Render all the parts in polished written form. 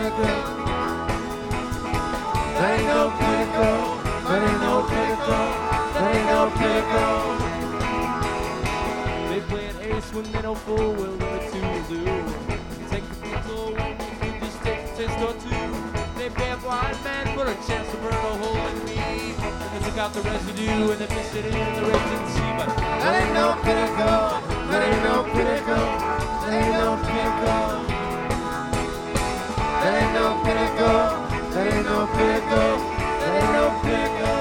pinnacle. That ain't no pinnacle. That ain't no pinnacle. That ain't no pinnacle. They play an ace when they know full well they're two will do. Take the pencil, one you just take a test or two. They pay a blind man for a chance to burn a hole in me. And they took out the residue and they mixed it in the raging sea. But that ain't no pinnacle. That ain't no pinnacle. That ain't no pinnacle. That ain't no pinnacle. That ain't no pinnacle. That ain't no pinnacle.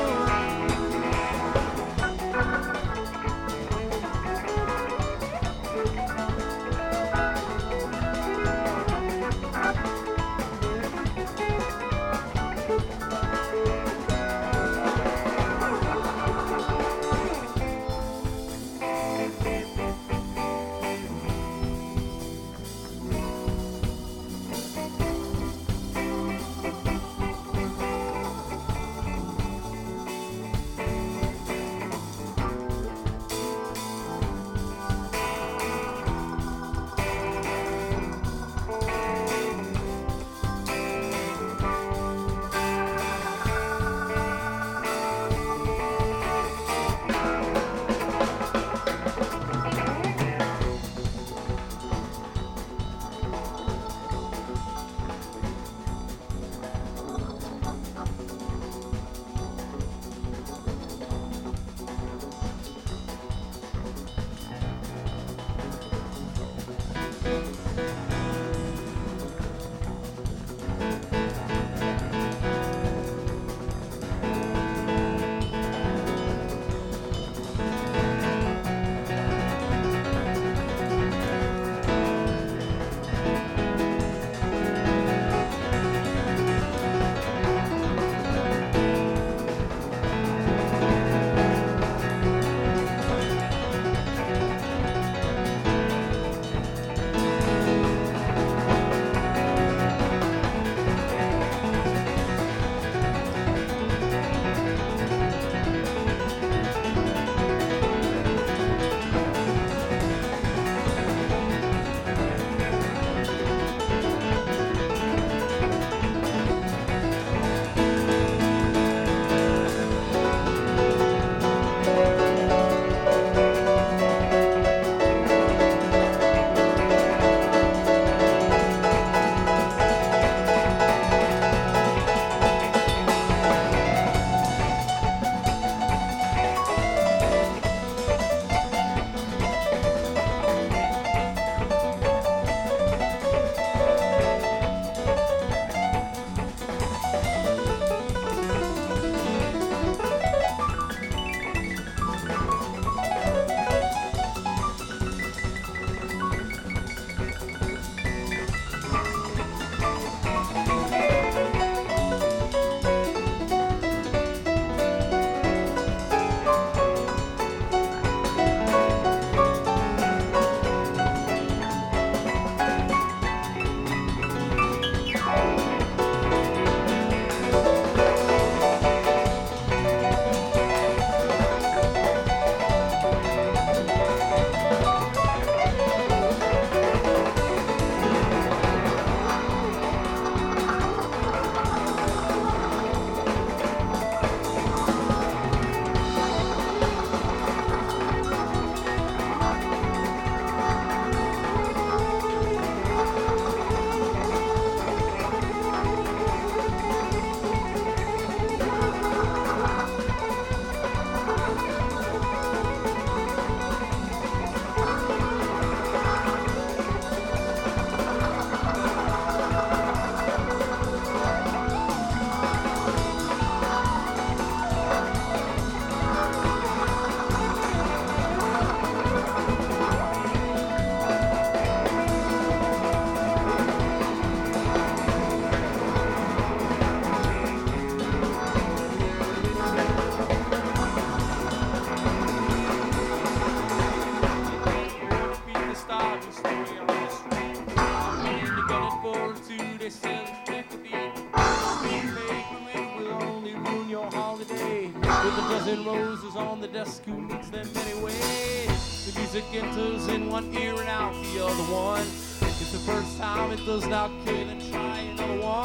dozen roses on the desk who needs them anyway. The music enters in one ear and out the other one. It's the first time it does not kill and try another one.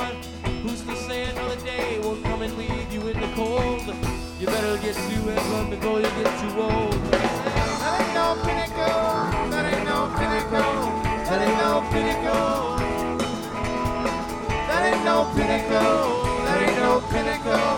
get to heaven before you get too old. That ain't no pinnacle. That ain't no pinnacle. That ain't no pinnacle. That ain't no pinnacle. That ain't no pinnacle.